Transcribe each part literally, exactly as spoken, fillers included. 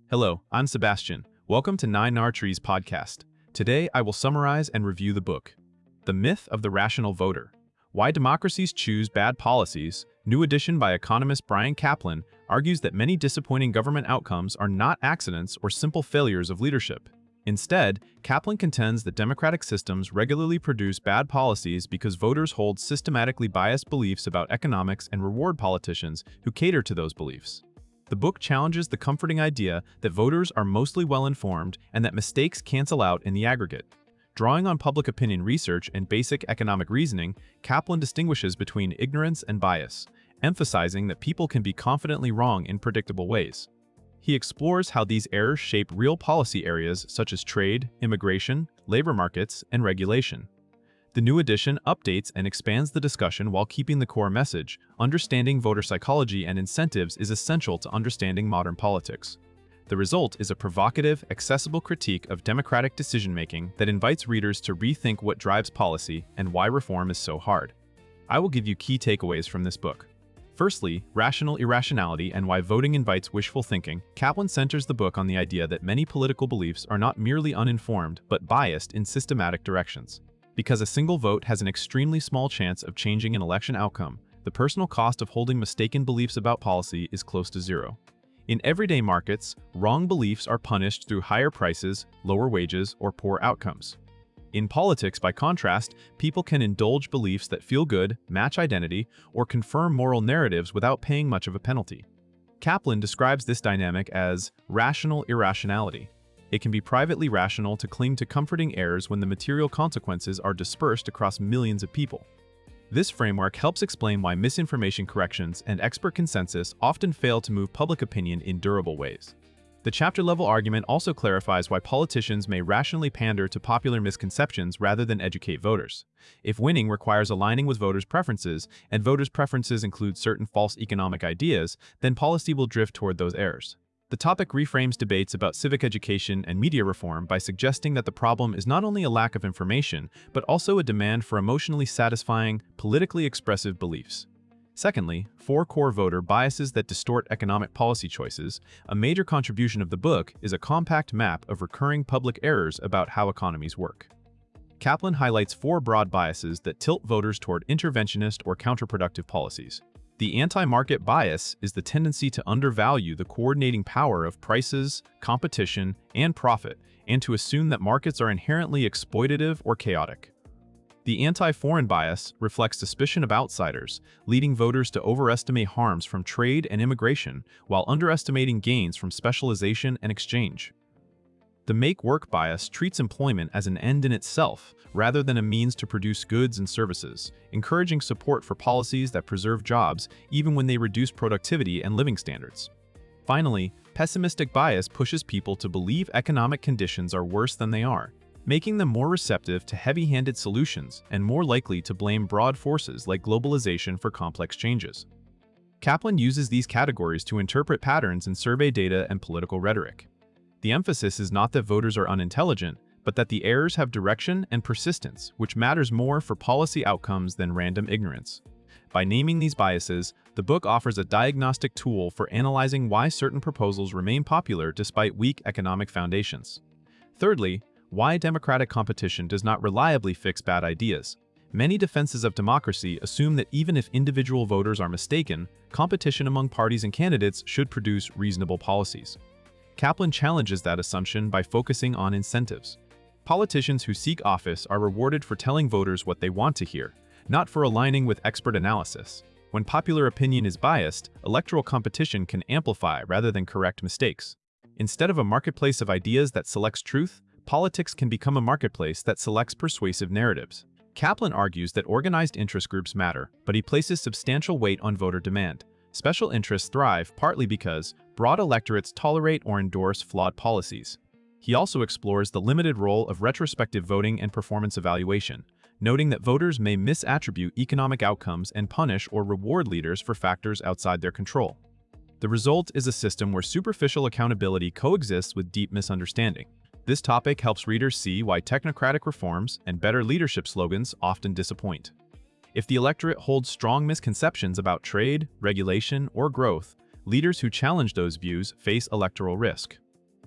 Hello, I'm Sebastian. Welcome to Nine Nar Trees podcast. Today, I will summarize and review the book, The Myth of the Rational Voter: Why Democracies Choose Bad Policies. New edition by economist Bryan Caplan argues that many disappointing government outcomes are not accidents or simple failures of leadership. Instead, Caplan contends that democratic systems regularly produce bad policies because voters hold systematically biased beliefs about economics and reward politicians who cater to those beliefs. The book challenges the comforting idea that voters are mostly well-informed and that mistakes cancel out in the aggregate. Drawing on public opinion research and basic economic reasoning, Caplan distinguishes between ignorance and bias, emphasizing that people can be confidently wrong in predictable ways. He explores how these errors shape real policy areas such as trade, immigration, labor markets, and regulation. The new edition updates and expands the discussion while keeping the core message: understanding voter psychology and incentives is essential to understanding modern politics. The result is a provocative, accessible critique of democratic decision-making that invites readers to rethink what drives policy and why reform is so hard. I will give you key takeaways from this book. Firstly, rational irrationality and why voting invites wishful thinking. Caplan centers the book on the idea that many political beliefs are not merely uninformed but biased in systematic directions. Because a single vote has an extremely small chance of changing an election outcome, the personal cost of holding mistaken beliefs about policy is close to zero. In everyday markets, wrong beliefs are punished through higher prices, lower wages, or poor outcomes. In politics, by contrast, people can indulge beliefs that feel good, match identity, or confirm moral narratives without paying much of a penalty. Caplan describes this dynamic as rational irrationality. It can be privately rational to cling to comforting errors when the material consequences are dispersed across millions of people. This framework helps explain why misinformation corrections and expert consensus often fail to move public opinion in durable ways. The chapter-level argument also clarifies why politicians may rationally pander to popular misconceptions rather than educate voters. If winning requires aligning with voters' preferences, and voters' preferences include certain false economic ideas, then policy will drift toward those errors. The topic reframes debates about civic education and media reform by suggesting that the problem is not only a lack of information, but also a demand for emotionally satisfying, politically expressive beliefs. Secondly, four core voter biases that distort economic policy choices. A major contribution of the book is a compact map of recurring public errors about how economies work. Caplan highlights four broad biases that tilt voters toward interventionist or counterproductive policies. The anti-market bias is the tendency to undervalue the coordinating power of prices, competition, and profit, and to assume that markets are inherently exploitative or chaotic. The anti-foreign bias reflects suspicion of outsiders, leading voters to overestimate harms from trade and immigration while underestimating gains from specialization and exchange. The make-work bias treats employment as an end in itself rather than a means to produce goods and services, encouraging support for policies that preserve jobs even when they reduce productivity and living standards. Finally, pessimistic bias pushes people to believe economic conditions are worse than they are, making them more receptive to heavy-handed solutions and more likely to blame broad forces like globalization for complex changes. Caplan uses these categories to interpret patterns in survey data and political rhetoric. The emphasis is not that voters are unintelligent, but that the errors have direction and persistence, which matters more for policy outcomes than random ignorance. By naming these biases, the book offers a diagnostic tool for analyzing why certain proposals remain popular despite weak economic foundations. Thirdly, why democratic competition does not reliably fix bad ideas. Many defenses of democracy assume that even if individual voters are mistaken, competition among parties and candidates should produce reasonable policies. Caplan challenges that assumption by focusing on incentives. Politicians who seek office are rewarded for telling voters what they want to hear, not for aligning with expert analysis. When popular opinion is biased, electoral competition can amplify rather than correct mistakes. Instead of a marketplace of ideas that selects truth, politics can become a marketplace that selects persuasive narratives. Caplan argues that organized interest groups matter, but he places substantial weight on voter demand. Special interests thrive partly because broad electorates tolerate or endorse flawed policies. He also explores the limited role of retrospective voting and performance evaluation, noting that voters may misattribute economic outcomes and punish or reward leaders for factors outside their control. The result is a system where superficial accountability coexists with deep misunderstanding. This topic helps readers see why technocratic reforms and better leadership slogans often disappoint. If the electorate holds strong misconceptions about trade, regulation, or growth, leaders who challenge those views face electoral risk.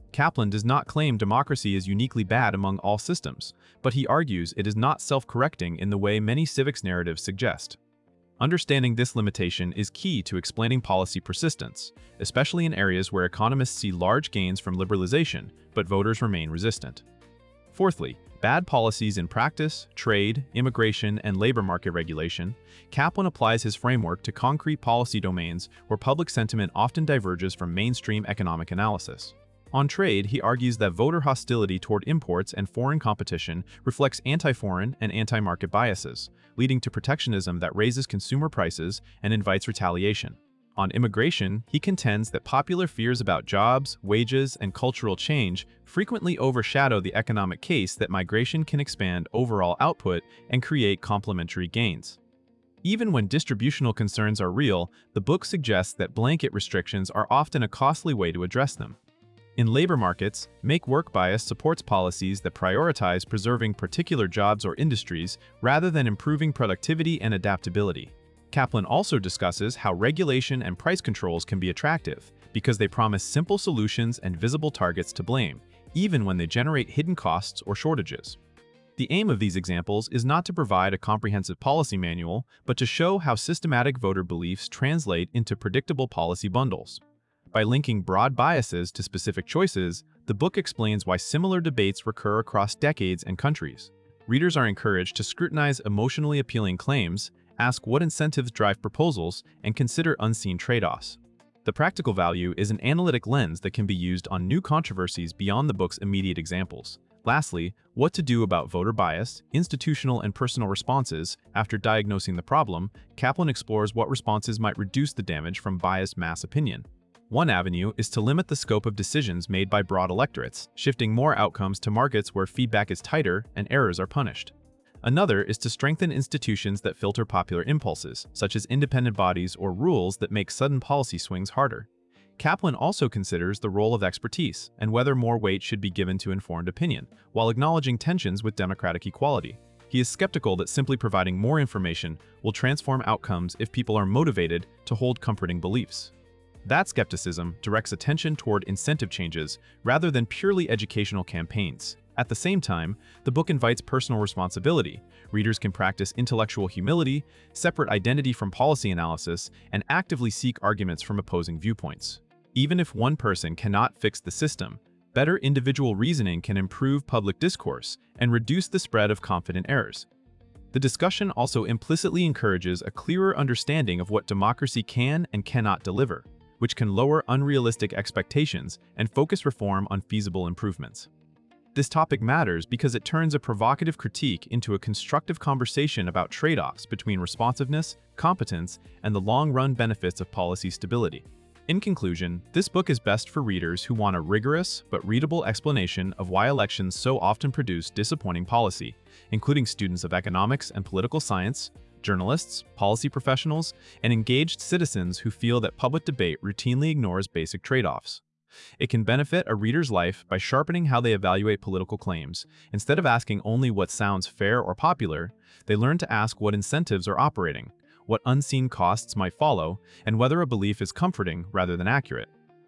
Kaplan does not claim democracy is uniquely bad among all systems, but he argues it is not self-correcting in the way many civics narratives suggest. Understanding this limitation is key to explaining policy persistence, especially in areas where economists see large gains from liberalization, but voters remain resistant. Fourthly, bad policies in practice, trade, immigration, and labor market regulation. Kaplan applies his framework to concrete policy domains where public sentiment often diverges from mainstream economic analysis. On trade, he argues that voter hostility toward imports and foreign competition reflects anti-foreign and anti-market biases, leading to protectionism that raises consumer prices and invites retaliation. On immigration, he contends that popular fears about jobs, wages, and cultural change frequently overshadow the economic case that migration can expand overall output and create complementary gains. Even when distributional concerns are real, the book suggests that blanket restrictions are often a costly way to address them. In labor markets, Make Work bias supports policies that prioritize preserving particular jobs or industries rather than improving productivity and adaptability. Kaplan also discusses how regulation and price controls can be attractive because they promise simple solutions and visible targets to blame, even when they generate hidden costs or shortages. The aim of these examples is not to provide a comprehensive policy manual, but to show how systematic voter beliefs translate into predictable policy bundles. By linking broad biases to specific choices, the book explains why similar debates recur across decades and countries. Readers are encouraged to scrutinize emotionally appealing claims, ask what incentives drive proposals, and consider unseen trade-offs. The practical value is an analytic lens that can be used on new controversies beyond the book's immediate examples. Lastly, what to do about voter bias, institutional and personal responses. After diagnosing the problem, Kaplan explores what responses might reduce the damage from biased mass opinion. One avenue is to limit the scope of decisions made by broad electorates, shifting more outcomes to markets where feedback is tighter and errors are punished. Another is to strengthen institutions that filter popular impulses, such as independent bodies or rules that make sudden policy swings harder. Kaplan also considers the role of expertise and whether more weight should be given to informed opinion, while acknowledging tensions with democratic equality. He is skeptical that simply providing more information will transform outcomes if people are motivated to hold comforting beliefs. That skepticism directs attention toward incentive changes rather than purely educational campaigns. At the same time, the book invites personal responsibility. Readers can practice intellectual humility, separate identity from policy analysis, and actively seek arguments from opposing viewpoints. Even if one person cannot fix the system, better individual reasoning can improve public discourse and reduce the spread of confident errors. The discussion also implicitly encourages a clearer understanding of what democracy can and cannot deliver, which can lower unrealistic expectations and focus reform on feasible improvements. This topic matters because it turns a provocative critique into a constructive conversation about trade-offs between responsiveness, competence, and the long-run benefits of policy stability. In conclusion, this book is best for readers who want a rigorous but readable explanation of why elections so often produce disappointing policy, including students of economics and political science, journalists, policy professionals, and engaged citizens who feel that public debate routinely ignores basic trade-offs. It can benefit a reader's life by sharpening how they evaluate political claims. Instead of asking only what sounds fair or popular, they learn to ask what incentives are operating, what unseen costs might follow, and whether a belief is comforting rather than accurate.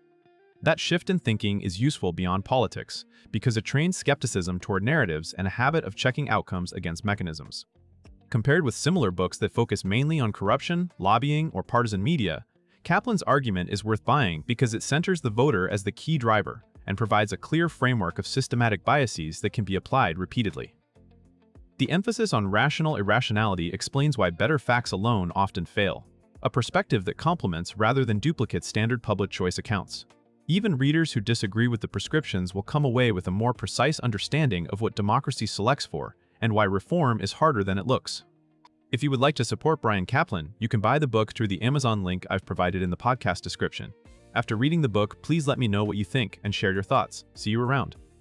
That shift in thinking is useful beyond politics, because it trains skepticism toward narratives and a habit of checking outcomes against mechanisms. Compared with similar books that focus mainly on corruption, lobbying, or partisan media, Kaplan's argument is worth buying because it centers the voter as the key driver and provides a clear framework of systematic biases that can be applied repeatedly. The emphasis on rational irrationality explains why better facts alone often fail, a perspective that complements rather than duplicates standard public choice accounts. Even readers who disagree with the prescriptions will come away with a more precise understanding of what democracy selects for and why reform is harder than it looks. If you would like to support Bryan Caplan, you can buy the book through the Amazon link I've provided in the podcast description. After reading the book, please let me know what you think and share your thoughts. See you around.